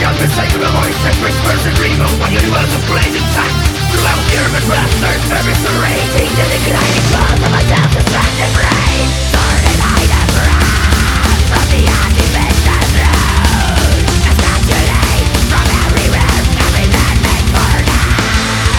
unmistakable voice that whispers and dreams of one universe of blazing time. Throughout the urban masters, eviscerating the declining pulse of my self-destructive brain.